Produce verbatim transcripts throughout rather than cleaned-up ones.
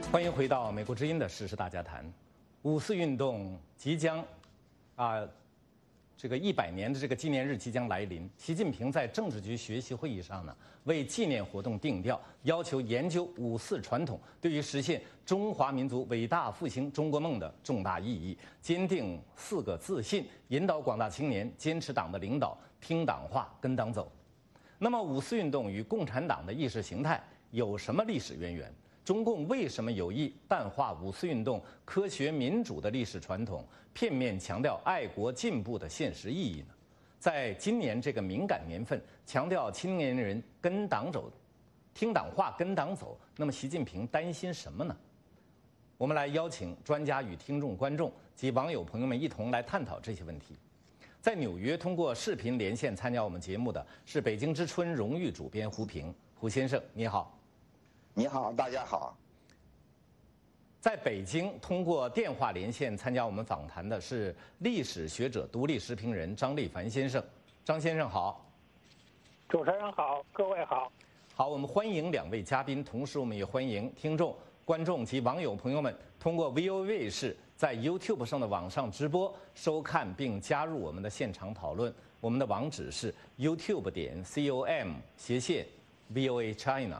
欢迎回到美国之音的时事大家谈。五四运动即将啊，这个一百年的这个纪念日即将来临。习近平在政治局学习会议上呢，为纪念活动定调，要求研究五四传统对于实现中华民族伟大复兴中国梦的重大意义，坚定四个自信，引导广大青年坚持党的领导，听党话，跟党走。那么，五四运动与共产党的意识形态有什么历史渊源？中共为什么有意淡化五四运动科学民主的历史传统，片面强调爱国进步的现实意义呢？在今年这个敏感年份，强调青年人跟党走、听党话、跟党走，那么习近平担心什么呢？我们来邀请专家与听众、观众及网友朋友们一同来探讨这些问题。在纽约通过视频连线参加我们节目的是北京之春荣誉主编胡平，胡先生，你好。 你好，大家好。 在北京通过电话连线参加我们访谈的是历史学者、独立时评人张立凡先生。张先生好。 主持人好，各位好。 好，我们欢迎两位嘉宾，同时我们也欢迎听众、观众及网友朋友们通过 V O A 卫视在 YouTube 上的网上直播收看并加入我们的现场讨论。我们的网址是 YouTube 点 com 斜线 V O A China。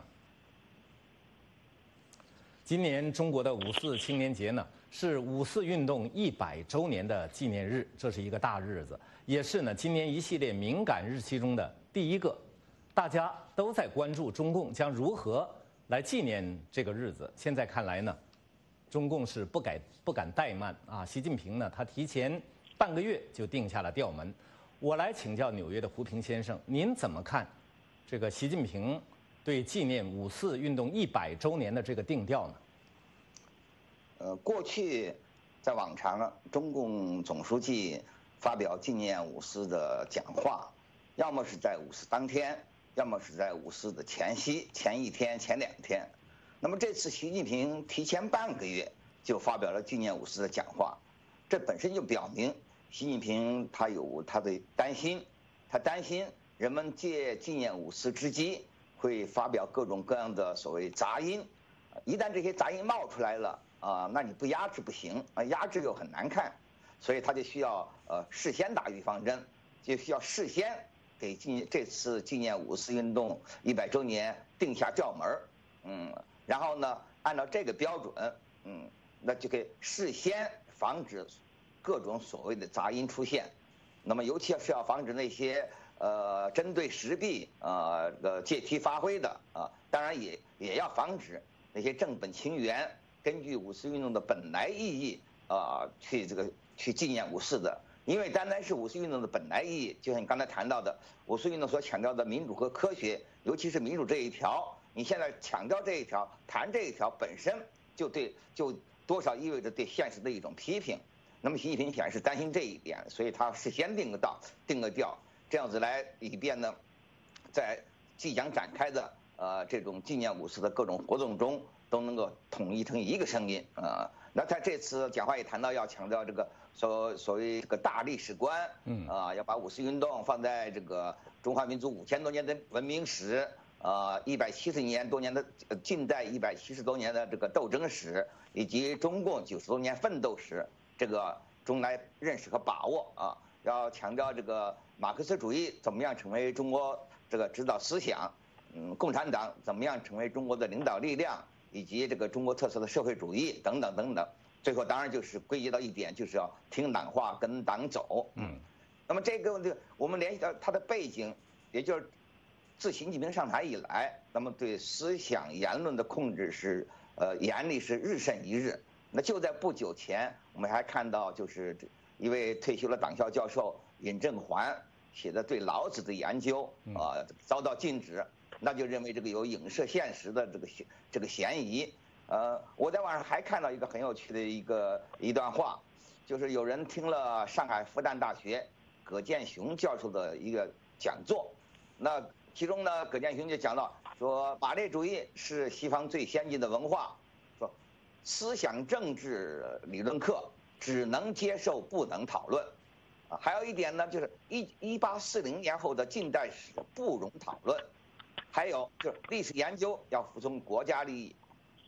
今年中国的五四青年节呢，是五四运动一百周年的纪念日，这是一个大日子，也是呢今年一系列敏感日期中的第一个。大家都在关注中共将如何来纪念这个日子。现在看来呢，中共是不敢不敢怠慢啊。习近平呢，他提前半个月就定下了调门。我来请教纽约的胡平先生，您怎么看这个习近平对纪念五四运动一百周年的这个定调呢？ 呃，过去在往常，中共总书记发表纪念五四的讲话，要么是在五四当天，要么是在五四的前夕、前一天、前两天。那么这次习近平提前半个月就发表了纪念五四的讲话，这本身就表明习近平他有他的担心，他担心人们借纪念五四之机会发表各种各样的所谓杂音，一旦这些杂音冒出来了啊，那你不压制不行啊，压制又很难看，所以他就需要呃事先打预防针，就需要事先给纪这次纪念五四运动一百周年定下调门儿，嗯，然后呢，按照这个标准，嗯，那就可以事先防止各种所谓的杂音出现，那么尤其是要防止那些呃针对时弊呃呃借题发挥的啊，当然也也要防止那些正本清源，根据五四运动的本来意义啊、呃，去这个去纪念五四的，因为单单是五四运动的本来意义，就像你刚才谈到的，五四运动所强调的民主和科学，尤其是民主这一条，你现在强调这一条，谈这一条本身就对就多少意味着对现实的一种批评。那么习近平显然是担心这一点，所以他事先定个道、定个调，这样子来以便呢，在即将展开的呃这种纪念五四的各种活动中，都能够统一成一个声音啊、呃。那他这次讲话也谈到要强调这个所所谓这个大历史观，嗯啊、呃，要把五四运动放在这个中华民族五千多年的文明史，呃，一百七十年多年的近代一百七十多年的这个斗争史，以及中共九十多年奋斗史，这个中来认识和把握啊，要强调这个马克思主义怎么样成为中国这个指导思想，嗯，共产党怎么样成为中国的领导力量，以及这个中国特色的社会主义等等等等。最后当然就是归结到一点，就是要听党话，跟党走。嗯，那么这个问题我们联系到它的背景，也就是自习近平上台以来，那么对思想言论的控制是呃严厉，是日甚一日。那就在不久前，我们还看到就是一位退休的党校教授尹正环写的对老子的研究啊、呃、遭到禁止，那就认为这个有影射现实的这个这个嫌疑。呃，我在网上还看到一个很有趣的一个一段话，就是有人听了上海复旦大学葛剑雄教授的一个讲座，那其中呢，葛剑雄就讲到说，马列主义是西方最先进的文化，说思想政治理论课只能接受不能讨论，啊，还有一点呢，就是一一八四零年后的近代史不容讨论，还有就是历史研究要服从国家利益。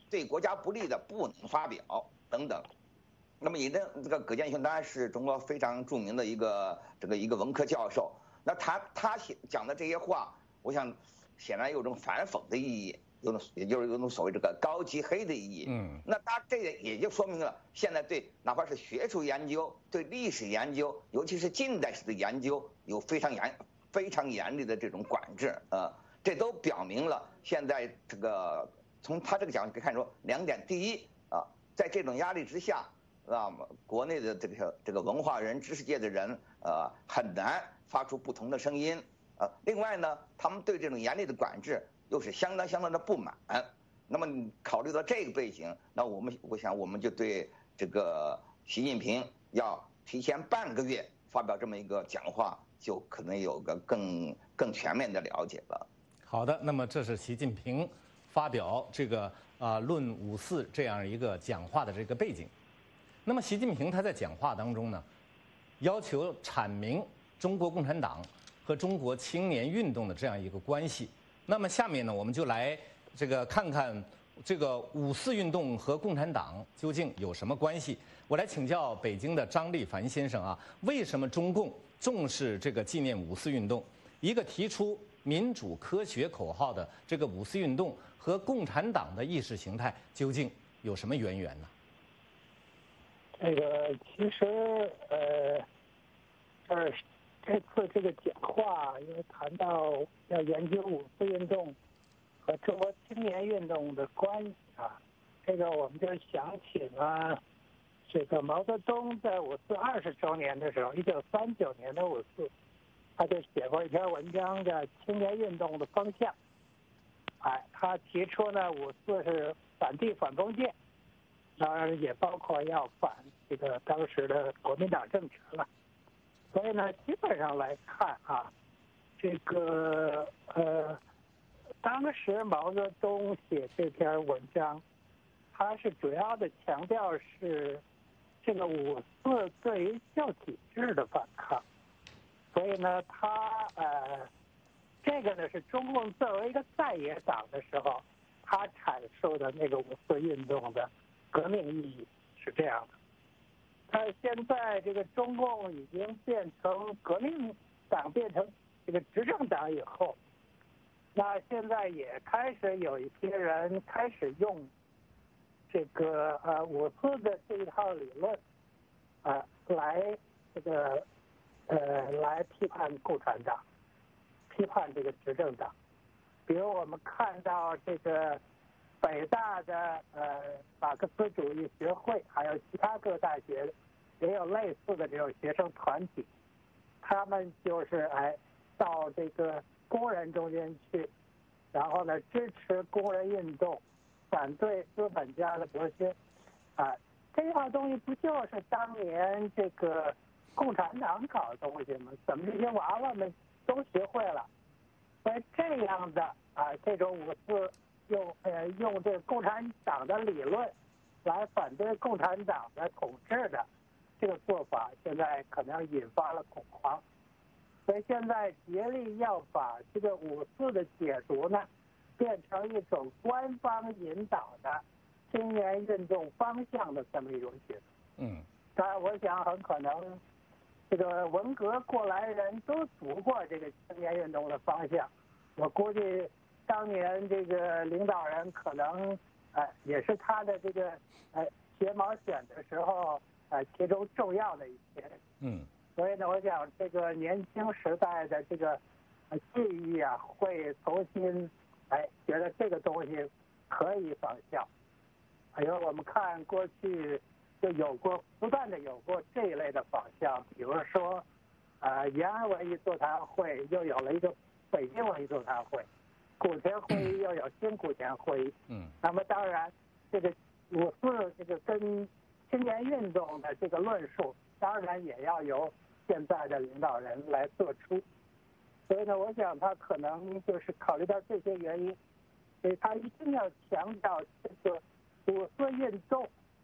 对国家不利的不能发表等等。那么你的这个葛剑雄当然是中国非常著名的一个这个一个文科教授，那他他讲的这些话，我想显然有种反讽的意义，有种也就是有种所谓这个高级黑的意义。嗯，那他这个也就说明了现在对哪怕是学术研究、对历史研究，尤其是近代史的研究，有非常严非常严厉的这种管制。呃，这都表明了现在这个从他这个角度可以看出两点：第一啊，在这种压力之下。啊，国内的这个这个文化人、知识界的人，呃，很难发出不同的声音。呃，另外呢，他们对这种严厉的管制又是相当相当的不满。那么考虑到这个背景，那我们我想我们就对这个习近平要提前半个月发表这么一个讲话，就可能有个更更全面的了解了。 好的，那么这是习近平发表这个啊、呃、论五四这样一个讲话的这个背景。那么，习近平他在讲话当中呢，要求阐明中国共产党和中国青年运动的这样一个关系。那么，下面呢，我们就来这个看看这个五四运动和共产党究竟有什么关系。我来请教北京的张立凡先生啊，为什么中共重视这个纪念五四运动？一个提出民主科学口号的这个五四运动和共产党的意识形态究竟有什么渊源呢？ 这个其实呃，这这次这个讲话，因为谈到要研究五四运动和中国青年运动的关系啊，这个我们就想起了这个毛泽东在五四二十周年的时候，一九三九年的五四，他就写过一篇文章叫《青年运动的方向》。哎，他提出呢，五四是反帝反封建。当然也包括要反这个当时的国民党政权了，所以呢，基本上来看啊，这个呃，当时毛泽东写这篇文章，他是主要的强调是这个五四对于旧体制的反抗，所以呢，他呃，这个呢是中共作为一个在野党的时候，他阐述的那个五四运动的革命意义是这样的。但现在这个中共已经变成革命党，变成这个执政党以后，那现在也开始有一些人开始用这个呃五四的这一套理论啊、呃、来这个呃来批判共产党，批判这个执政党。比如我们看到这个北大的呃马克思主义学会，还有其他各大学也有类似的这种学生团体，他们就是哎到这个工人中间去，然后呢支持工人运动，反对资本家的革新，啊，这套东西不就是当年这个共产党搞的东西吗？怎么这些娃娃们都学会了？所以这样的啊这种五四用呃用这个共产党的理论来反对共产党的统治的这个做法，现在可能引发了恐慌。所以现在竭力要把这个五四的解读呢，变成一种官方引导的青年运动方向的这么一种解读。 嗯， 当然，我想很可能这个文革过来人都读过这个青年运动的方向。我估计当年这个领导人可能呃也是他的这个呃写毛选的时候呃其中重要的一些人。 嗯。 所以呢，我想这个年轻时代的这个记忆啊，会重新哎觉得这个东西可以仿效。因为我们看过去就有过不断的有过这一类的仿效，比如说呃延安文艺座谈会又有了一个北京文艺座谈会，古田会议又有新古田会议。 嗯。 那么当然，这个五四这个跟青年运动的这个论述，当然也要由现在的领导人来做出。所以呢，我想他可能就是考虑到这些原因，所以他一定要强调这个五四运动，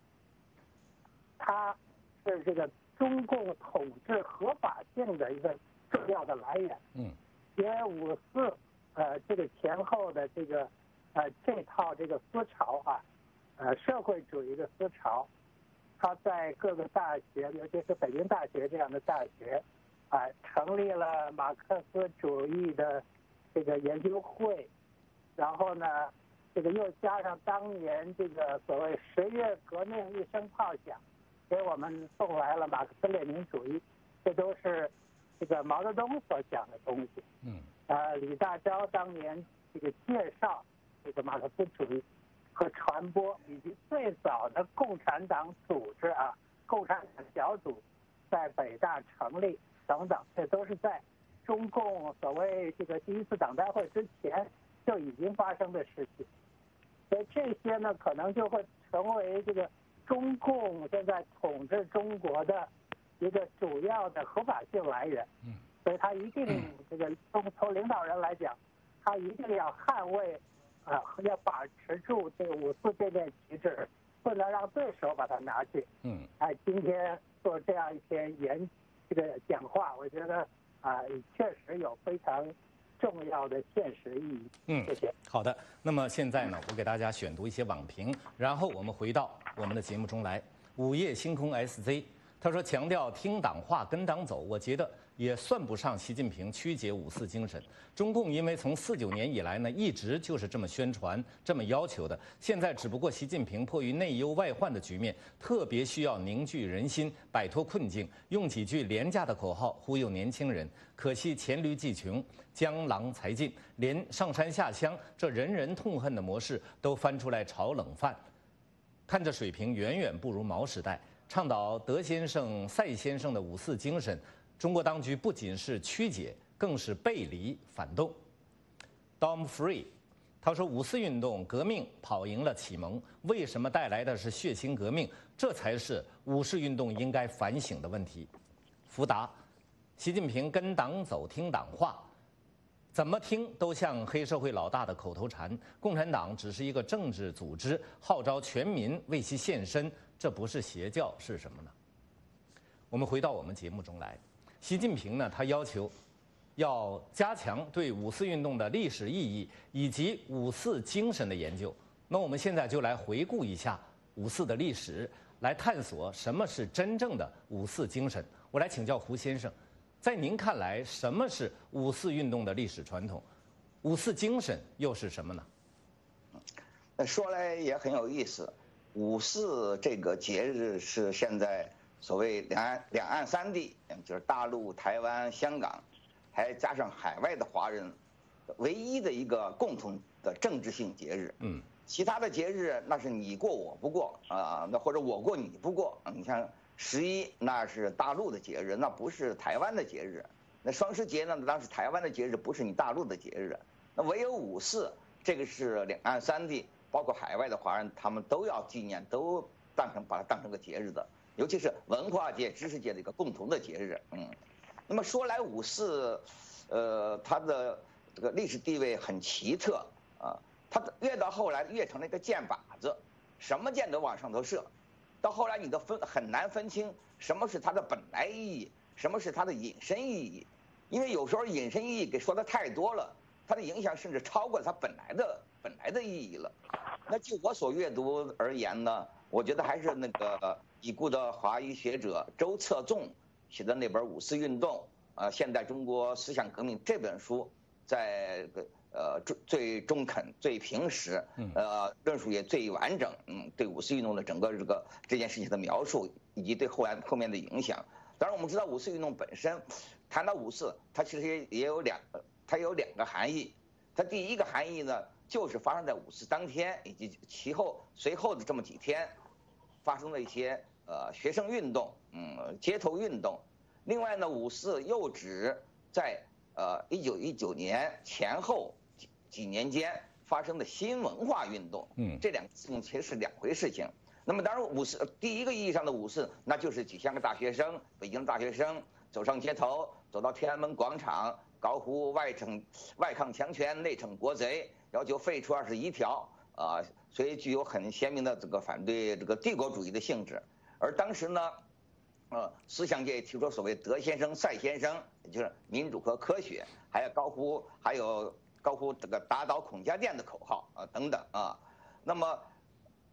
它是这个中共统治合法性的一个重要的来源。 嗯。 因为五四呃这个前后的这个呃这套这个思潮啊， 呃社会主义的思潮，他在各个大学，尤其是北京大学这样的大学，啊、呃，成立了马克思主义的这个研究会，然后呢，这个又加上当年这个所谓十月革命一声炮响，给我们送来了马克思列宁主义，这都是这个毛泽东所讲的东西。嗯。呃，李大钊当年这个介绍这个马克思主义和传播，以及最早的共产党组织啊，共产党小组在北大成立等等，这都是在中共所谓这个第一次党代会之前就已经发生的事情。所以这些呢，可能就会成为这个中共现在统治中国的一个主要的合法性来源。嗯。所以他一定这个从从领导人来讲，他一定要捍卫啊、呃，要把持住这个五四这面旗帜，不能让对手把它拿去。嗯。哎，今天做这样一篇演这个讲话，我觉得啊、呃，确实有非常重要的现实意义。嗯，谢谢。 好的，那么现在呢，我给大家选读一些网评，然后我们回到我们的节目中来。午夜星空 S Z 他说强调听党话跟党走，我觉得也算不上习近平曲解五四精神。中共因为从四九年以来呢，一直就是这么宣传、这么要求的。现在只不过习近平迫于内忧外患的局面，特别需要凝聚人心，摆脱困境，用几句廉价的口号忽悠年轻人。可惜黔驴技穷，江郎才尽，连上山下乡这人人痛恨的模式都翻出来炒冷饭，看着水平远远不如毛时代。倡导德先生、赛先生的五四精神，中国当局不仅是曲解，更是背离反动。Dom Free， 他说五四运动革命跑赢了启蒙，为什么带来的是血腥革命？这才是五四运动应该反省的问题。福达，习近平跟党走，听党话，怎么听都像黑社会老大的口头禅。共产党只是一个政治组织，号召全民为其献身。这不是邪教是什么呢？我们回到我们节目中来，习近平呢，他要求要加强对五四运动的历史意义以及五四精神的研究。那我们现在就来回顾一下五四的历史，来探索什么是真正的五四精神。我来请教胡先生，在您看来，什么是五四运动的历史传统？五四精神又是什么呢？ 说来也很有意思。五四这个节日是现在所谓两岸两岸三地，就是大陆、台湾、香港，还加上海外的华人，唯一的一个共同的政治性节日。嗯，其他的节日那是你过我不过啊，那或者我过你不过。你像十一那是大陆的节日，那不是台湾的节日。那双十节呢，当时台湾的节日，不是你大陆的节日。那唯有五四，这个是两岸三地。包括海外的华人，他们都要纪念，都当成把它当成个节日的，尤其是文化界、知识界的一个共同的节日。嗯，那么说来五四，呃，它的这个历史地位很奇特啊，它越到后来越成了一个箭靶子，什么箭都往上头射，到后来你都分很难分清什么是它的本来意义，什么是它的引申意义，因为有时候引申意义给说的太多了，它的影响甚至超过它本来的本来的意义了。那就我所阅读而言呢，我觉得还是那个已故的华裔学者周策纵写的那本《五四运动》呃，现代中国思想革命这本书，在呃最最中肯、最平实，呃论述也最完整。嗯，对五四运动的整个这个这件事情的描述，以及对后来后面的影响。当然，我们知道五四运动本身，谈到五四，它其实也有两个，它有两个含义。它第一个含义呢，就是发生在五四当天以及其后随后的这么几天，发生的一些呃学生运动，嗯，街头运动。另外呢，五四又指在呃一九一九年前后几几年间发生的新文化运动，嗯，这两个事情其实是两回事情。那么当然，五四第一个意义上的五四，那就是几千个大学生，北京大学生走上街头，走到天安门广场。高呼外逞外抗强权，内惩国贼，要求废除二十一条啊，所以具有很鲜明的这个反对这个帝国主义的性质。而当时呢，呃，思想界提出所谓德先生、赛先生，也就是民主和科学，还要高呼还有高呼这个打倒孔家店的口号啊等等啊。那么，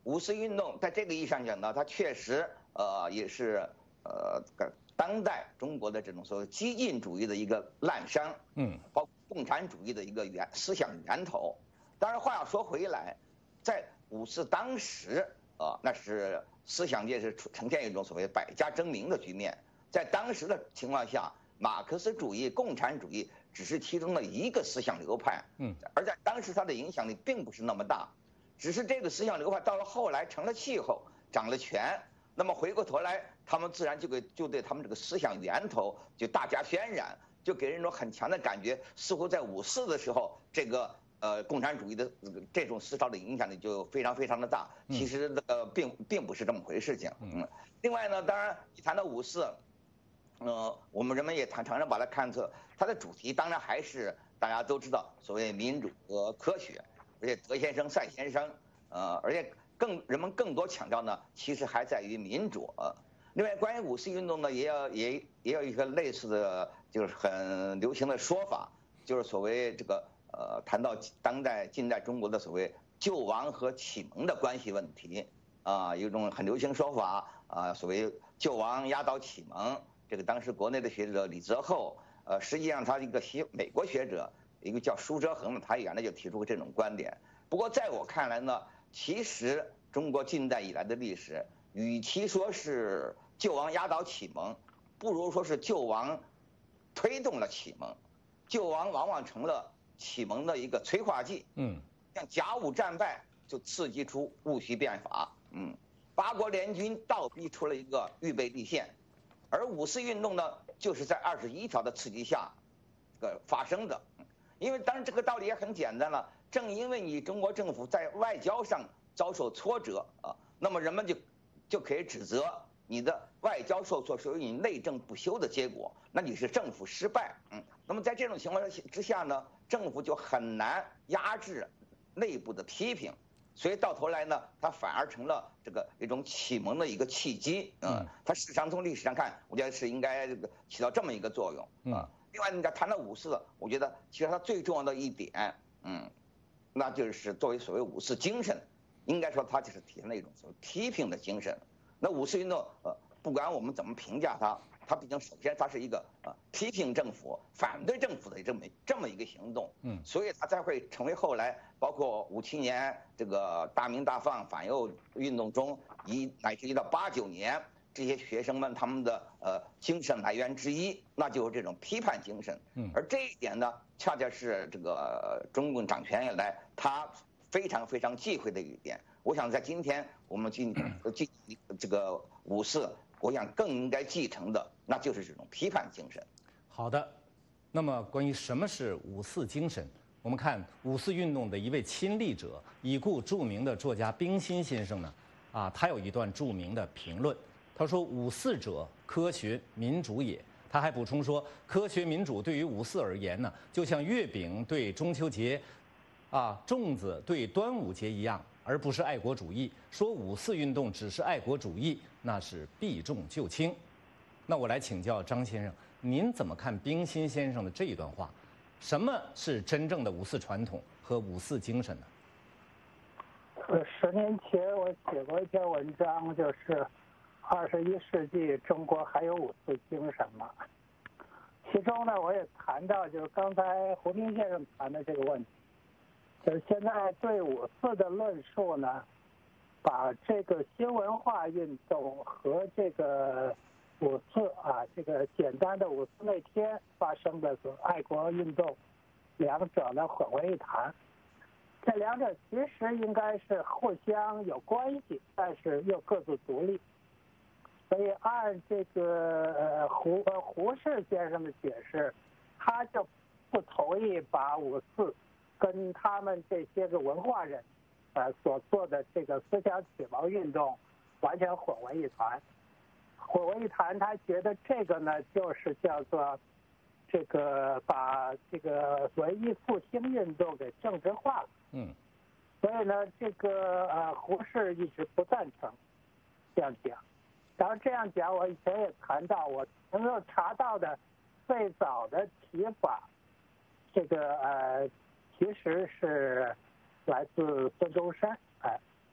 五四运动在这个意义上讲呢，它确实呃也是呃当代中国的这种所谓激进主义的一个滥觞，嗯，包括共产主义的一个源思想源头。当然话要说回来，在五四当时，呃，那是思想界是呈现一种所谓百家争鸣的局面。在当时的情况下，马克思主义、共产主义只是其中的一个思想流派，嗯，而在当时它的影响力并不是那么大。只是这个思想流派到了后来成了气候，掌了权，那么回过头来，他们自然就给就对他们这个思想源头就大加渲染，就给人一种很强的感觉，似乎在五四的时候，这个呃共产主义的这种思潮的影响力就非常非常的大。其实呃并并不是这么回事情。嗯，另外呢，当然一谈到五四，呃，我们人们也常常常把它看作它的主题，当然还是大家都知道所谓民主和科学。而且德先生、赛先生，呃，而且更人们更多强调呢，其实还在于民主。呃、另外，关于五四运动呢，也要也也有一个类似的，就是很流行的说法，就是所谓这个呃，谈到当代近代中国的所谓救亡和启蒙的关系问题啊、呃，有一种很流行说法啊、呃，所谓救亡压倒启蒙。这个当时国内的学者李泽厚，呃，实际上他一个西美国学者。一个叫舒哲恒的，他原来就提出过这种观点。不过在我看来呢，其实中国近代以来的历史，与其说是救亡压倒启蒙，不如说是救亡推动了启蒙。救亡往往成了启蒙的一个催化剂。嗯，像甲午战败就刺激出戊戌变法。嗯，八国联军倒逼出了一个预备立宪，而五四运动呢，就是在二十一条的刺激下，这个发生的。因为当然这个道理也很简单了，正因为你中国政府在外交上遭受挫折啊，那么人们就就可以指责你的外交受挫，属于你内政不修的结果，那你是政府失败。嗯，那么在这种情况之下呢，政府就很难压制内部的批评，所以到头来呢，它反而成了这个一种启蒙的一个契机。嗯，它事实上从历史上看，我觉得是应该起到这么一个作用啊。另外，你再谈到五四，我觉得其实它最重要的一点，嗯，那就是作为所谓五四精神，应该说它就是体现了一种所谓批评的精神。那五四运动，呃，不管我们怎么评价它，它毕竟首先它是一个呃批评政府、反对政府的这么这么一个行动，嗯，所以它才会成为后来包括五七年这个大鸣大放反右运动中，一乃至于到八九年。这些学生们他们的呃精神来源之一，那就是这种批判精神。嗯，而这一点呢，恰恰是这个中共掌权以来他非常非常忌讳的一点。我想在今天我们进进这个五四，我想更应该继承的，那就是这种批判精神。 好的，那么关于什么是五四精神，我们看五四运动的一位亲历者，已故著名的作家冰心先生呢，啊，他有一段著名的评论。他说：“五四者，科学民主也。”他还补充说：“科学民主对于五四而言呢，就像月饼对中秋节，啊，粽子对端午节一样，而不是爱国主义。说五四运动只是爱国主义，那是避重就轻。”那我来请教张先生，您怎么看冰心先生的这一段话？什么是真正的五四传统和五四精神呢？ 呃，十年前我写过一篇文章，就是二十一世纪中国还有五四精神吗？其中呢，我也谈到，就是刚才胡平先生谈的这个问题，就是现在对五四的论述呢，把这个新文化运动和这个五四啊，这个简单的五四那天发生的爱国运动，两者呢混为一谈。这两者其实应该是互相有关系，但是又各自独立。所以按这个呃胡呃胡适先生的解释，他就不同意把五四跟他们这些个文化人呃所做的这个思想启蒙运动完全混为一谈。混为一谈，他觉得这个呢就是叫做这个把这个文艺复兴运动给政治化了。嗯，所以呢，这个呃胡适一直不赞成这样讲。然后这样讲，我以前也谈到，我能够查到的最早的提法，这个呃其实是来自孙中山。哎，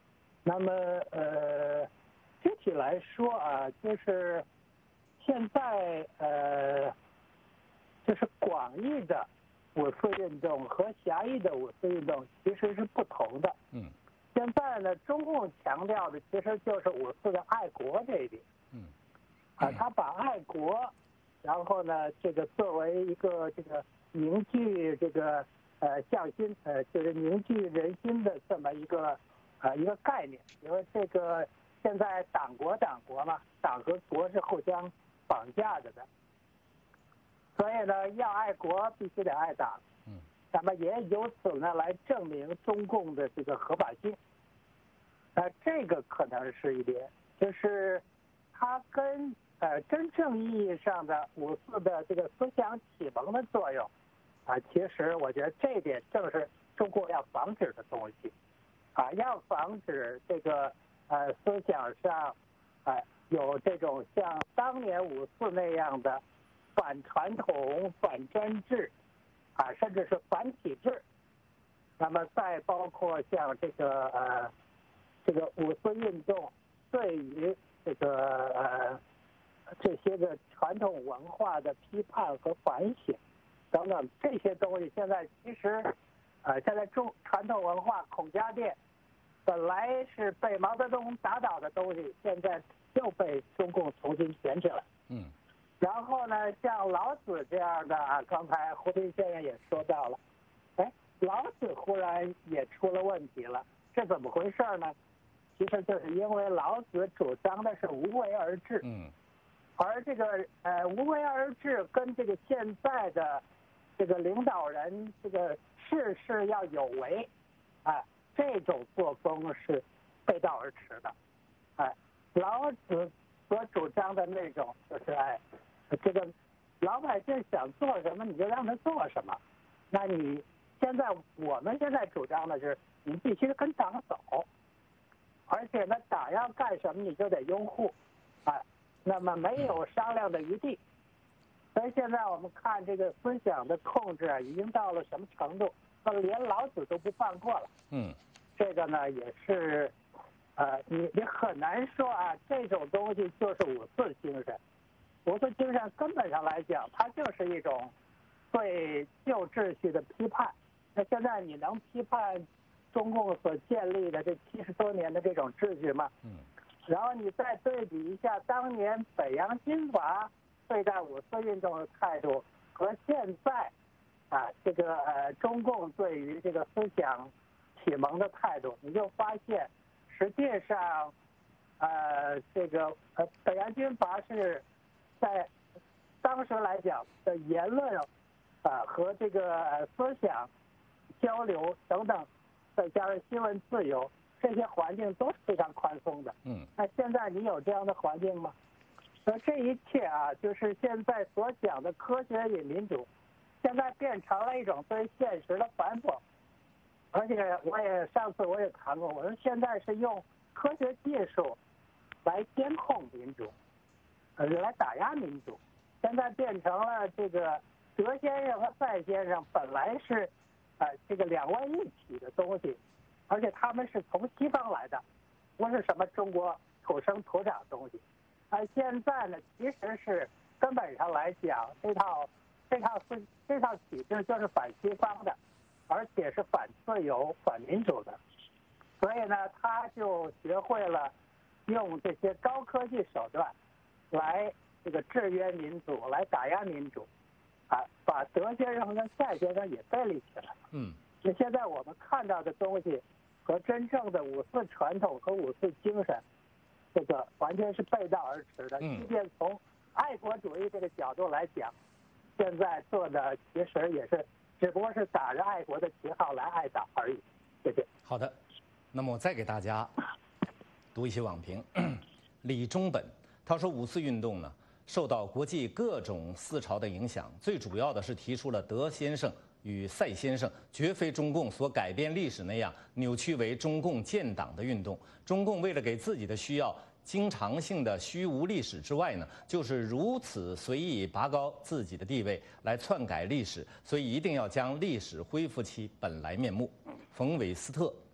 那么呃，具体来说啊，就是现在呃，就是广义的五四运动和狭义的五四运动其实是不同的。 嗯。 现在呢，中共强调的其实就是五四的爱国这一点。 嗯。 啊，他把爱国，然后呢，这个作为一个这个凝聚这个呃向心呃，就是凝聚人心的这么一个呃一个概念。因为这个现在党国党国嘛，党和国是互相绑架着的，所以呢，要爱国必须得爱党。 嗯。 那么也由此呢来证明中共的这个合法性。呃，这个可能是一点，就是它跟呃真正意义上的五四的这个思想启蒙的作用，啊，其实我觉得这一点正是中共要防止的东西，啊，要防止这个呃思想上，啊有这种像当年五四那样的反传统、反专制，啊，甚至是反体制。那么再包括像这个呃。这个五四运动对于这个呃这些个传统文化的批判和反省等等这些东西，现在其实呃现在中传统文化孔家店本来是被毛泽东打倒的东西，现在又被中共重新捡起来。 嗯。 然后呢，像老子这样的啊，刚才胡平先生也说到了，哎，老子忽然也出了问题了，这怎么回事呢？其实就是因为老子主张的是无为而治， 嗯， 而这个呃无为而治跟这个现在的这个领导人这个事事要有为，啊，这种作风是背道而驰的，哎，老子所主张的那种就是哎，这个老百姓想做什么你就让他做什么，那你现在我们现在主张的是你必须跟党走。而且呢，党要干什么你就得拥护，啊，那么没有商量的余地。所以现在我们看这个思想的控制啊，已经到了什么程度？那连老子都不放过了。 嗯， 这个呢也是，呃，你你很难说啊，这种东西就是五四精神。五四精神根本上来讲，它就是一种对旧秩序的批判。那现在你能批判中共所建立的这七十多年的这种秩序嘛， 嗯， 然后你再对比一下当年北洋军阀对待五四运动的态度和现在，啊，这个呃中共对于这个思想启蒙的态度，你就发现，实际上，呃，这个呃北洋军阀是在当时来讲的言论，啊和这个思想交流等等。再加上新闻自由，这些环境都是非常宽松的。 嗯， 那现在你有这样的环境吗？所以这一切啊，就是现在所讲的科学与民主，现在变成了一种对现实的反讽。而且我也上次我也谈过，我说现在是用科学技术来监控民主，呃，来打压民主。现在变成了这个德先生和赛先生本来是。呃，这个两位一体的东西，而且他们是从西方来的，不是什么中国土生土长的东西。而、呃、现在呢，其实是根本上来讲，这套这套是这套体制就是反西方的，而且是反自由、反民主的。所以呢，他就学会了用这些高科技手段来这个制约民主，来打压民主。啊，把德先生跟赛先生也对立起来了。 嗯， 那现在我们看到的东西和真正的五四传统和五四精神，这个完全是背道而驰的。 嗯， 即便从爱国主义这个角度来讲，现在做的其实也是，只不过是打着爱国的旗号来爱党而已。谢谢。 好的，那么我再给大家读一些网评。李中本他说，五四运动呢，受到国际各种思潮的影响，最主要的是提出了德先生与赛先生绝非中共所改变历史那样扭曲为中共建党的运动。中共为了给自己的需要经常性的虚无历史之外呢，就是如此随意拔高自己的地位来篡改历史，所以一定要将历史恢复其本来面目。冯韦斯特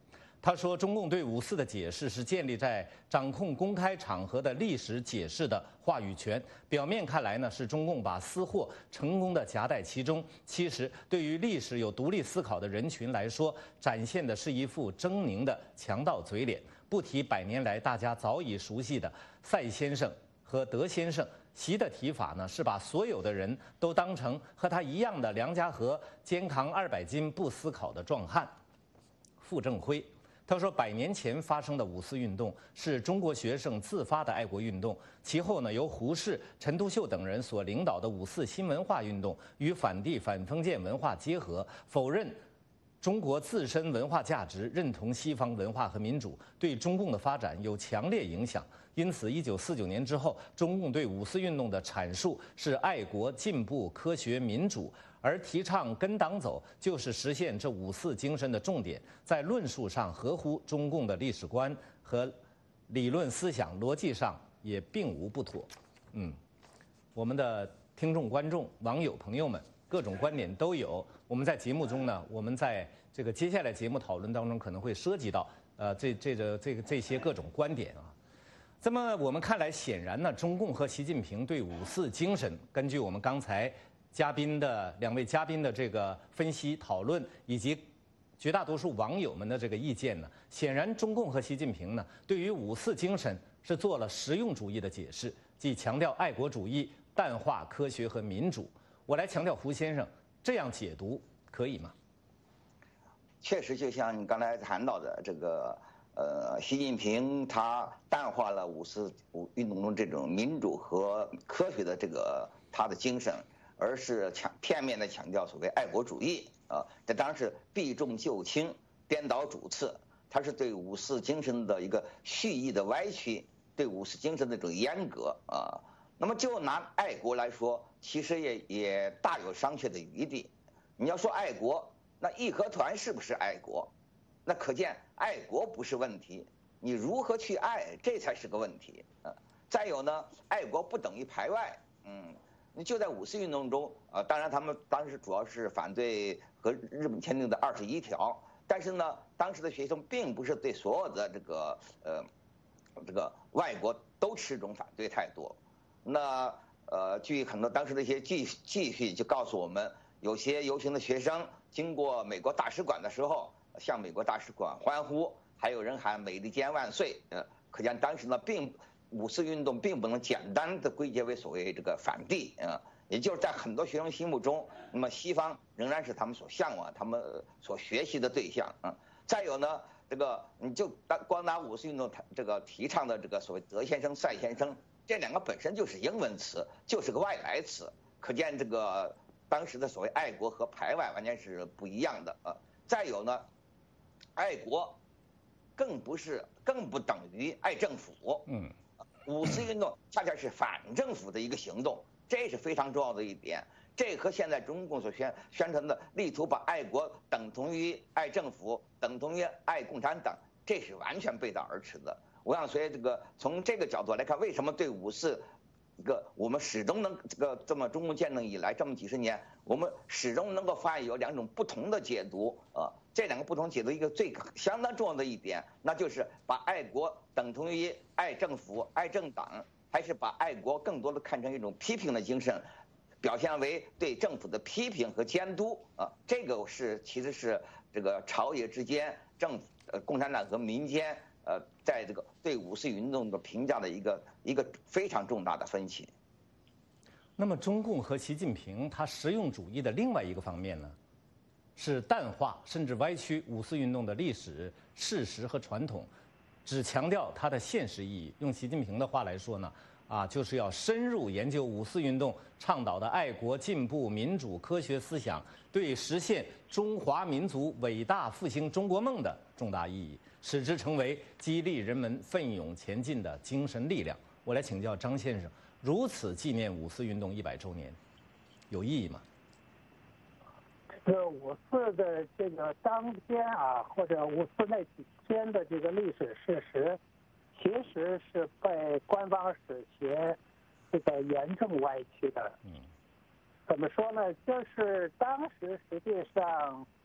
他说，中共对五四的解释是建立在掌控公开场合的历史解释的话语权。表面看来呢，是中共把私货成功的夹带其中，其实对于历史有独立思考的人群来说，展现的是一副狰狞的强盗嘴脸。不提百年来大家早已熟悉的赛先生和德先生，习的提法呢是把所有的人都当成和他一样的梁家河肩扛二百斤不思考的壮汉。傅政辉他说，百年前发生的五四运动是中国学生自发的爱国运动，其后呢，由胡适、陈独秀等人所领导的五四新文化运动与反帝反封建文化结合，否认中国自身文化价值，认同西方文化和民主，对中共的发展有强烈影响。因此，一九四九年之后，中共对五四运动的阐述是爱国、进步、科学、民主。而提倡跟党走，就是实现这五四精神的重点，在论述上合乎中共的历史观和理论思想，逻辑上也并无不妥。嗯，我们的听众、观众、网友朋友们，各种观点都有。我们在节目中呢，我们在这个接下来节目讨论当中可能会涉及到呃这这个这个这些各种观点啊。那么我们看来，显然呢，中共和习近平对五四精神，根据我们刚才嘉宾的两位嘉宾的这个分析讨论，以及绝大多数网友们的这个意见呢，显然中共和习近平呢，对于五四精神是做了实用主义的解释，即强调爱国主义，淡化科学和民主。我来强调，胡先生这样解读可以吗？ 确实，就像你刚才谈到的这个，呃，习近平他淡化了五四运动中这种民主和科学的这个他的精神。而是强片面的强调所谓爱国主义啊，这当然是避重就轻、颠倒主次，它是对五四精神的一个蓄意的歪曲，对五四精神的这种阉割啊。那么就拿爱国来说，其实也也大有商榷的余地。你要说爱国，那义和团是不是爱国？那可见爱国不是问题，你如何去爱，这才是个问题啊。再有呢，爱国不等于排外，嗯。你就在五四运动中，呃，当然他们当时主要是反对和日本签订的二十一条，但是呢，当时的学生并不是对所有的这个呃这个外国都持这种反对态度。那呃，据很多当时的一些记记叙就告诉我们，有些游行的学生经过美国大使馆的时候，向美国大使馆欢呼，还有人喊美利坚万岁，呃，可见当时呢并。五四运动并不能简单的归结为所谓这个反帝啊，也就是在很多学生心目中，那么西方仍然是他们所向往、他们所学习的对象啊。再有呢，这个你就光拿五四运动这个提倡的这个所谓德先生、赛先生，这两个本身就是英文词，就是个外来词，可见这个当时的所谓爱国和排外完全是不一样的啊。再有呢，爱国更不是更不等于爱政府，嗯。五四运动恰恰是反政府的一个行动，这是非常重要的一点。这和现在中共所宣宣传的力图把爱国等同于爱政府，等同于爱共产党，这是完全背道而驰的。我想，所以这个从这个角度来看，为什么对五四一个我们始终能这个这么中共建政以来这么几十年，我们始终能够发现有两种不同的解读啊。这两个不同解读，一个最相当重要的一点，那就是把爱国等同于爱政府、爱政党，还是把爱国更多的看成一种批评的精神，表现为对政府的批评和监督啊。这个是其实是这个朝野之间、政府、呃共产党和民间呃在这个对五四运动的评价的一个一个非常重大的分歧。 那么，中共和习近平他实用主义的另外一个方面呢？是淡化甚至歪曲五四运动的历史事实和传统，只强调它的现实意义。用习近平的话来说呢，啊，就是要深入研究五四运动倡导的爱国、进步、民主、科学思想对实现中华民族伟大复兴中国梦的重大意义，使之成为激励人们奋勇前进的精神力量。我来请教张先生，如此纪念五四运动一百周年，有意义吗？ 这个五四的这个当天啊，或者五四那几天的这个历史事实，其实是被官方史学这个严重歪曲的。嗯，怎么说呢？就是当时实际上，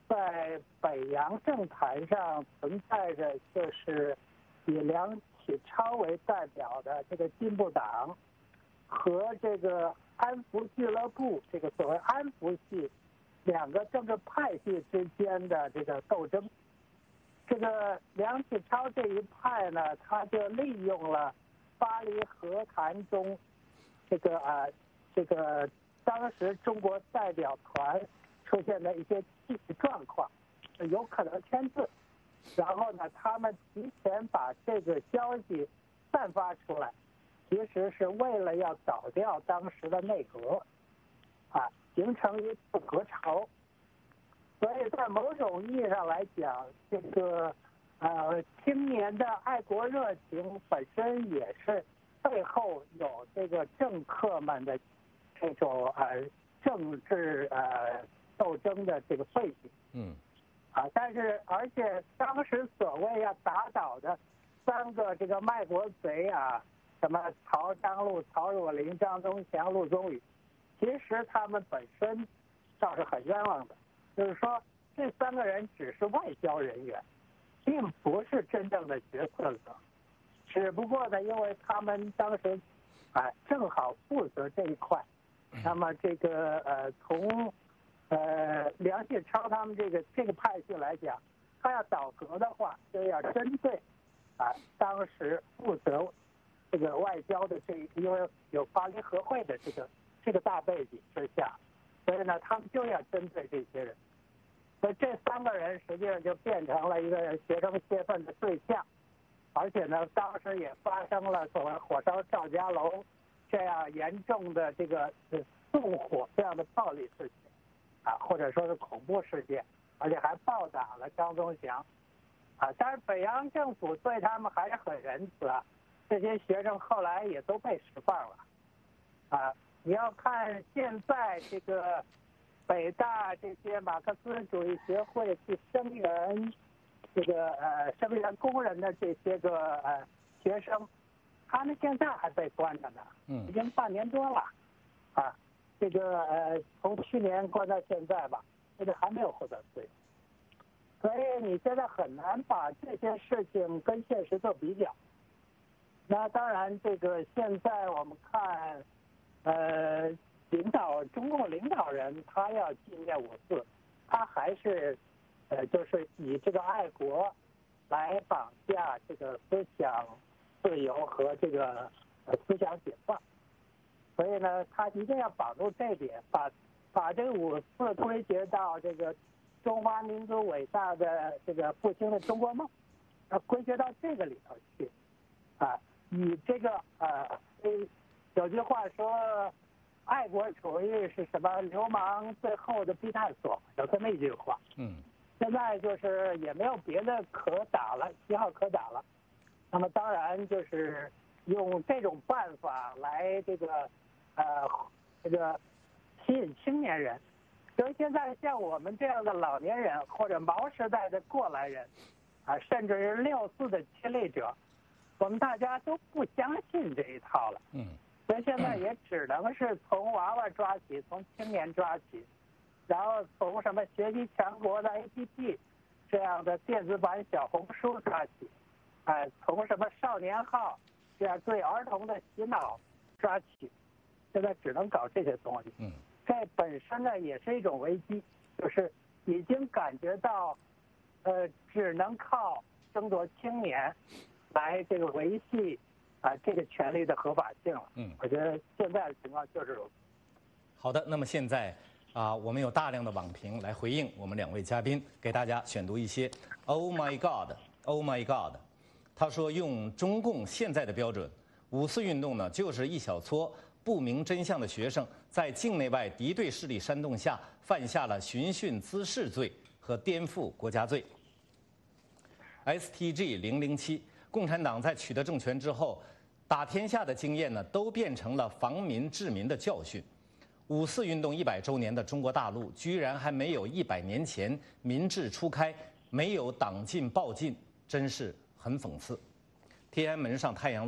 在北洋政坛上存在着就是以梁启超为代表的这个进步党和这个安福俱乐部这个所谓安福系两个政治派系之间的这个斗争。这个梁启超这一派呢，他就利用了巴黎和谈中这个啊这个当时中国代表团出现的一些状况，有可能签字，然后呢，他们提前把这个消息散发出来，其实是为了要倒掉当时的内阁，啊，形成一次革潮。所以在某种意义上来讲，这个呃青年的爱国热情本身也是背后有这个政客们的这种呃政治呃斗争的这个背景。 嗯。 啊，但是而且当时所谓要打倒的三个这个卖国贼啊，什么曹彰禄、曹汝霖、张宗祥、陆宗舆，其实他们本身倒是很冤枉的。就是说，这三个人只是外交人员，并不是真正的决策者。只不过呢，因为他们当时啊正好负责这一块，那么这个呃从呃梁启超他们这个这个派系来讲，他要倒阁的话，就要针对啊当时负责这个外交的这一，因为有巴黎和会的这个这个大背景之下，所以呢，他们就要针对这些人。所以这三个人实际上就变成了一个学生泄愤的对象，而且呢，当时也发生了所谓火烧赵家楼这样严重的这个纵火这样的暴力事情，啊，或者说是恐怖事件，而且还暴打了张宗祥，啊，但是北洋政府对他们还是很仁慈啊，这些学生后来也都被释放了，啊，你要看现在这个。北大这些马克思主义协会去声援这个呃声援工人的这些个呃学生，他们现在还被关着呢，已经半年多了，啊，这个呃从去年关到现在吧，这个还没有获得自由，所以你现在很难把这些事情跟现实做比较。那当然，这个现在我们看，呃。领导中共领导人他要纪念五四，他还是呃就是以这个爱国来绑架这个思想自由和这个呃思想解放，所以呢，他一定要保住这点，把把这个五四归结到这个中华民族伟大的这个复兴的中国梦，啊，归结到这个里头去，啊，以这个呃，有句话说。爱国主义是什么？流氓最后的避难所，有这么一句话。 嗯， 现在就是也没有别的可打了，旗号可打了。那么当然就是用这种办法来这个呃这个吸引青年人。所以现在像我们这样的老年人或者毛时代的过来人，啊，甚至是六四的亲历者，我们大家都不相信这一套了。 嗯。 所以现在也只能是从娃娃抓起，从青年抓起，然后从什么学习强国的 A P P 这样的电子版小红书抓起，哎、呃，从什么少年号这样对儿童的洗脑抓起，现在只能搞这些东西。 嗯， 这本身呢也是一种危机，就是已经感觉到，呃，只能靠争夺青年来这个维系。啊，这个权利的合法性了。嗯，我觉得现在的情况就是如此。 好的，那么现在啊，我们有大量的网评来回应我们两位嘉宾，给大家选读一些。Oh my God, Oh my God， 他说用中共现在的标准，五四运动呢就是一小撮不明真相的学生在境内外敌对势力煽动下犯下了寻衅滋事罪和颠覆国家罪。S T G 零零七。共产党在取得政权之后，打天下的经验呢，都变成了防民治民的教训。五四运动一百周年的中国大陆，居然还没有一百年前民智初开，没有党禁暴禁，真是很讽刺。天安门上太阳落，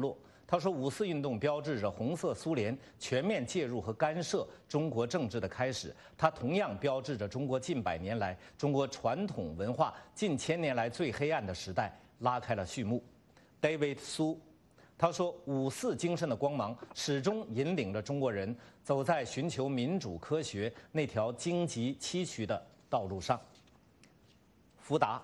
他说，五四运动标志着红色苏联全面介入和干涉中国政治的开始，它同样标志着中国近百年来中国传统文化近千年来最黑暗的时代拉开了序幕。David 苏，他说，五四精神的光芒始终引领着中国人走在寻求民主科学那条荆棘崎岖的道路上。福达，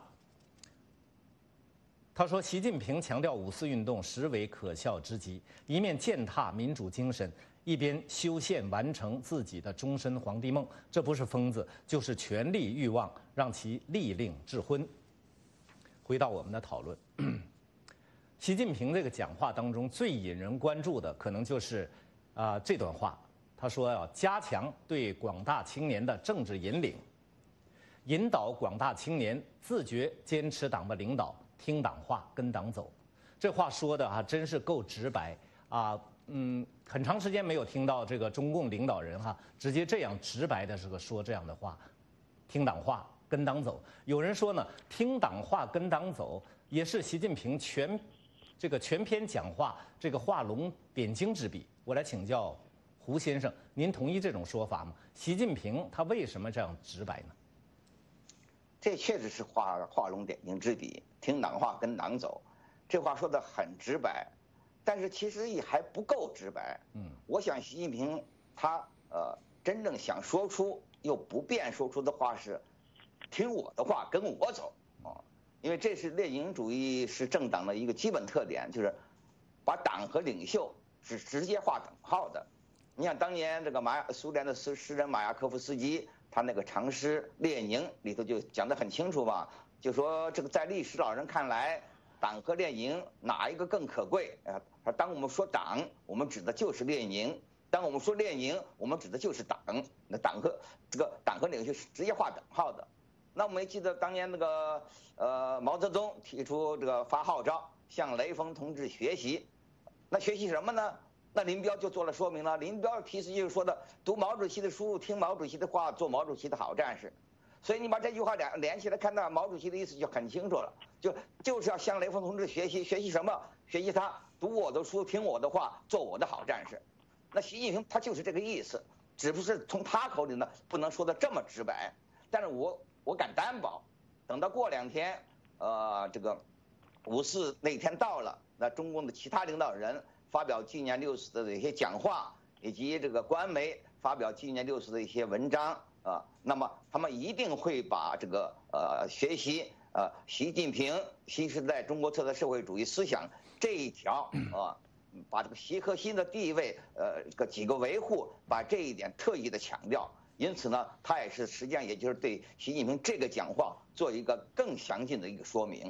他说，习近平强调五四运动实为可笑之极，一面践踏民主精神，一边修宪完成自己的终身皇帝梦，这不是疯子，就是权力欲望让其利令智昏。回到我们的讨论，习近平这个讲话当中最引人关注的，可能就是啊、呃、这段话。他说要加强对广大青年的政治引领，引导广大青年自觉坚持党的领导。听党话，跟党走，这话说的啊，真是够直白啊！嗯，很长时间没有听到这个中共领导人哈、啊，直接这样直白的这个说这样的话，听党话，跟党走。有人说呢，听党话，跟党走，也是习近平全这个全篇讲话这个画龙点睛之笔。我来请教胡先生，您同意这种说法吗？习近平他为什么这样直白呢？ 这确实是画画龙点睛之笔，听党话跟党走，这话说的很直白，但是其实也还不够直白。嗯，我想习近平他呃真正想说出又不便说出的话是，听我的话跟我走啊，因为这是列宁主义是政党的一个基本特点，就是把党和领袖是直接划等号的。你想当年这个马苏联的诗诗人马雅科夫斯基。他那个长诗《列宁》里头就讲得很清楚嘛，就说这个在历史老人看来，党和列宁哪一个更可贵？啊，当我们说党，我们指的就是列宁；当我们说列宁，我们指的就是党。那党和这个党和领袖是直接划等号的。那我们记得当年那个呃毛泽东提出这个发号召，向雷锋同志学习，那学习什么呢？那林彪就做了说明了，林彪提示就是说的，读毛主席的书，听毛主席的话，做毛主席的好战士。所以你把这句话连连起来看到，毛主席的意思就很清楚了，就就是要向雷锋同志学习，学习什么？学习他读我的书，听我的话，做我的好战士。那习近平他就是这个意思，只不是从他口里呢不能说的这么直白，但是我我敢担保，等到过两天，呃，这个五四那天到了，那中共的其他领导人发表纪念六四的一些讲话，以及这个官媒发表纪念六四的一些文章啊，那么他们一定会把这个呃学习呃习近平新时代中国特色社会主义思想这一条啊，把这个习核心的地位呃这个几个维护，把这一点特意的强调。因此呢，他也是实际上也就是对习近平这个讲话做一个更详尽的一个说明。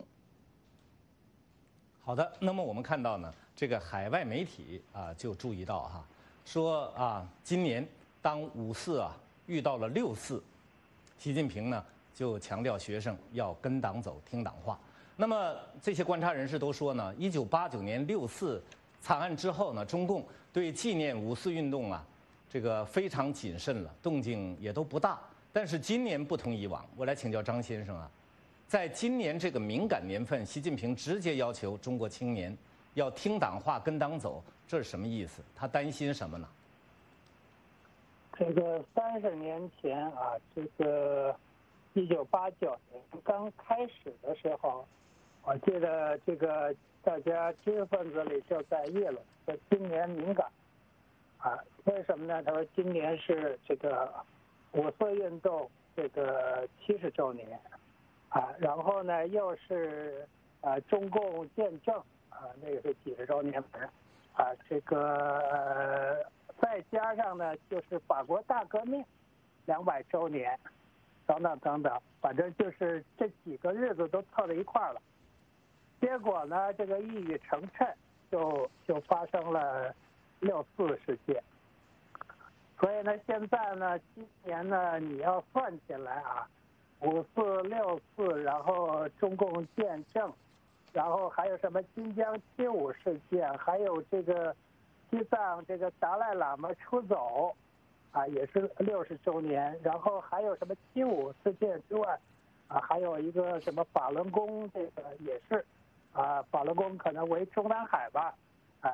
好的，那么我们看到呢，这个海外媒体啊就注意到哈，说啊，今年当五四啊遇到了六四，习近平呢就强调学生要跟党走，听党话。那么这些观察人士都说呢，一九八九年六四惨案之后呢，中共对纪念五四运动啊，这个非常谨慎了，动静也都不大。但是今年不同以往，我来请教张先生啊。在今年这个敏感年份，习近平直接要求中国青年要听党话、跟党走，这是什么意思？他担心什么呢？ 这个三十年前啊，这个一九八九年刚开始的时候，我记得这个大家知识分子里就在议论说今年敏感啊，为什么呢？他说今年是这个五四运动这个七十周年。啊，然后呢，又是呃中共建政啊，那个是几十周年份啊，这个、呃、再加上呢，就是法国大革命两百周年，等等等等，反正就是这几个日子都凑在一块儿了。结果呢，这个一语成谶，就就发生了六四事件。所以呢，现在呢，今年呢，你要算起来啊。五四六四，然后中共建政，然后还有什么新疆七五事件，还有这个西藏这个达赖喇嘛出走，啊，也是六十周年，然后还有什么七五事件之外，啊，还有一个什么法轮功，这个也是，啊，法轮功可能为中南海吧，啊，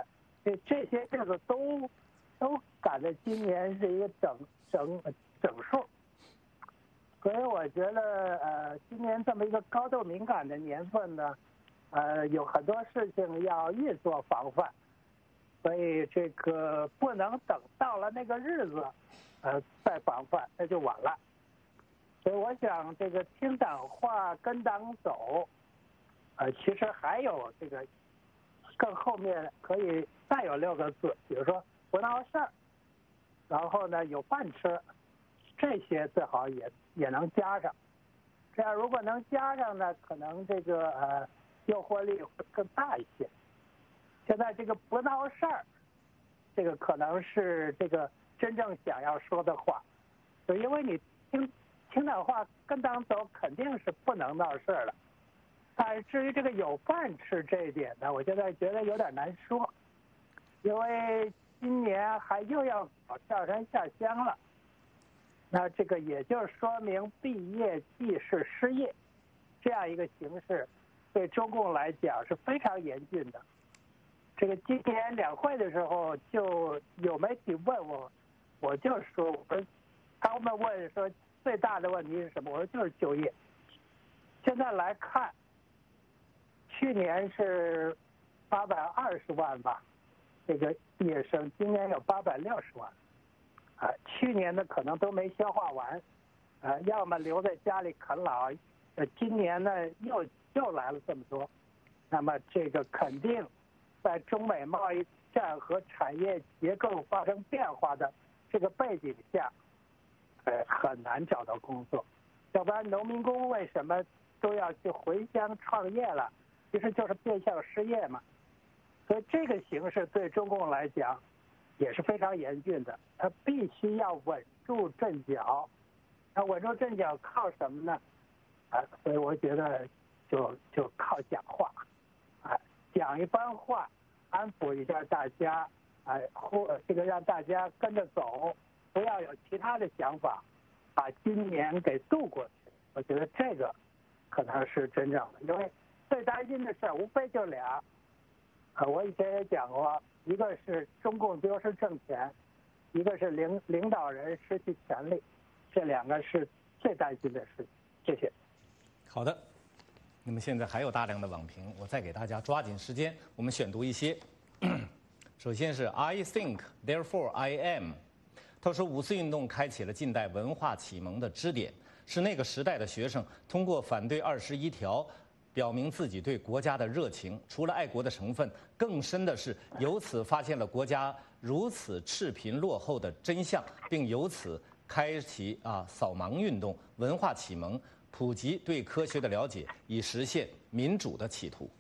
这这些日子都都赶在今年是一个整整整数，所以我觉得呃，今年这么一个高度敏感的年份呢，呃，有很多事情要预做防范，所以这个不能等到了那个日子，呃，再防范，那就晚了。所以我想，这个听党话跟党走，呃，其实还有这个更后面可以再有六个字，比如说不闹事儿，然后呢有饭吃，这些最好也也能加上。这样如果能加上呢，可能这个呃诱惑力会更大一些。现在这个不闹事儿，这个可能是这个真正想要说的话，就因为你听听党话跟党走，肯定是不能闹事儿了。但是至于这个有饭吃这一点呢，我现在觉得有点难说，因为今年还又要搞跳山下乡了，那这个也就说明毕业即是失业，这样一个形势，对中共来讲是非常严峻的。这个今年两会的时候，就有媒体问我，我就说，我说他们问说最大的问题是什么？我说就是就业。现在来看，去年是八百二十万吧，这个毕业生，今年有八百六十万，啊，去年的可能都没消化完，啊，要么留在家里啃老，呃，今年呢又又来了这么多，那么这个肯定在中美贸易战和产业结构发生变化的这个背景下，呃，很难找到工作，要不然农民工为什么都要去回乡创业了？其实就是变相失业嘛。所以这个形势对中共来讲也是非常严峻的，他必须要稳住阵脚。那稳住阵脚靠什么呢？啊，所以我觉得就就靠讲话，啊，讲一番话，安抚一下大家，啊，或这个让大家跟着走，不要有其他的想法，把今年给度过去。我觉得这个可能是真正的，因为最担心的事无非就俩，啊，我以前也讲过，一个是中共丢失政权，一个是领领导人失去权力，这两个是最担心的事情。谢谢。 好的，那么现在还有大量的网评，我再给大家抓紧时间，我们选读一些。首先是 I think therefore I am， 他说五四运动开启了近代文化启蒙的支点，是那个时代的学生通过反对二十一条，表明自己对国家的热情。除了爱国的成分，更深的是由此发现了国家如此赤贫落后的真相，并由此开启啊扫盲运动、文化启蒙、普及对科学的了解，以实现民主的企图。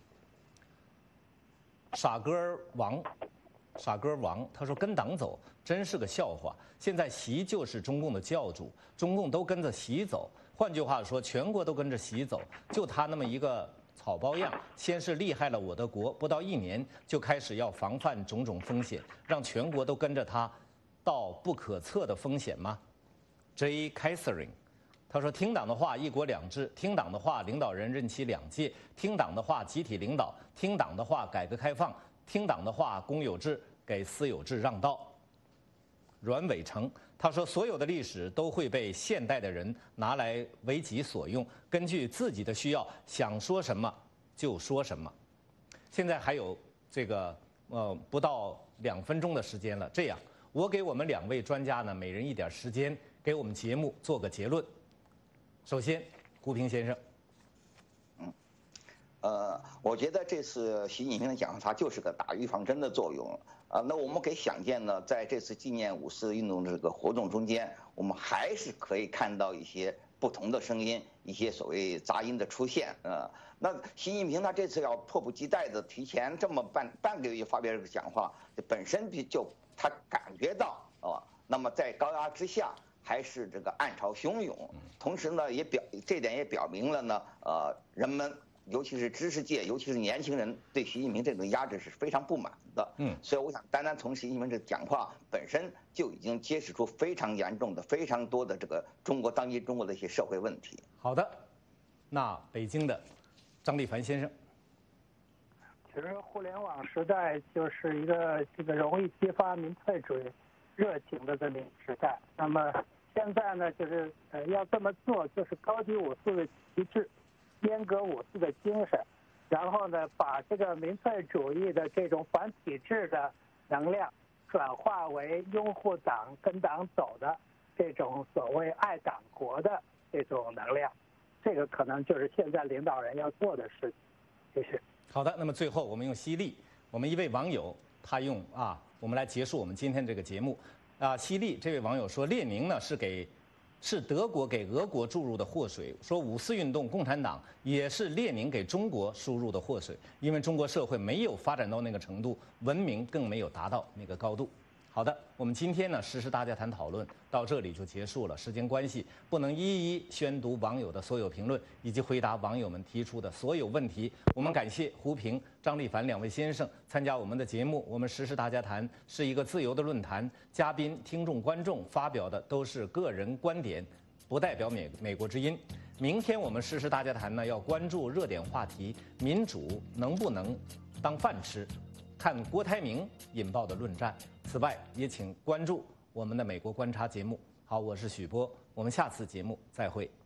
傻哥王。傻哥王他说跟党走真是个笑话，现在习就是中共的教主，中共都跟着习走，换句话说全国都跟着习走，就他那么一个草包样，先是厉害了我的国，不到一年就开始要防范种种风险，让全国都跟着他到不可测的风险吗？ J. Catherine他说听党的话一国两制，听党的话领导人任期两届，听党的话集体领导，听党的话改革开放，听党的话公有制给私有制让道。阮伟成他说所有的历史都会被现代的人拿来为己所用，根据自己的需要想说什么就说什么。现在还有这个呃不到两分钟的时间了，这样我给我们两位专家呢每人一点时间，给我们节目做个结论。首先胡平先生。 呃，我觉得这次习近平的讲话就是个打预防针的作用啊。那我们可以想见呢，在这次纪念五四运动这个活动中间，我们还是可以看到一些不同的声音，一些所谓杂音的出现啊。那习近平他这次要迫不及待的提前这么半半个月发表这个讲话，本身就他感觉到啊，那么在高压之下还是这个暗潮汹涌，同时呢也表这点也表明了呢，呃，人们。尤其是知识界，尤其是年轻人，对习近平这种压制是非常不满的。嗯，所以我想，单单从习近平这讲话本身就已经揭示出非常严重的、非常多的这个中国当今中国的一些社会问题。 好的，那北京的张立凡先生， 其实互联网时代就是一个这个容易激发民粹主义热情的这么一个时代。那么现在呢，就是呃要这么做，就是高级五四的旗帜，阉割五四的精神，然后呢，把这个民粹主义的这种反体制的能量，转化为拥护党、跟党走的这种所谓爱党国的这种能量。这个可能就是现在领导人要做的事情。谢谢。 好的，那么最后我们用犀利，我们一位网友他用啊，我们来结束我们今天这个节目。啊，犀利这位网友说，列宁呢是给是德国给俄国注入的祸水，说五四运动、共产党也是列宁给中国输入的祸水，因为中国社会没有发展到那个程度，文明更没有达到那个高度。好的，我们今天呢时事大家谈讨论到这里就结束了，时间关系不能一一宣读网友的所有评论以及回答网友们提出的所有问题。我们感谢胡平、张立凡两位先生参加我们的节目。我们时事大家谈是一个自由的论坛，嘉宾、听众、观众发表的都是个人观点，不代表美美国之音。明天我们时事大家谈呢要关注热点话题，民主能不能当饭吃？看郭台铭引爆的论战。此外，也请关注我们的美国观察节目。好，我是许波，我们下次节目再会。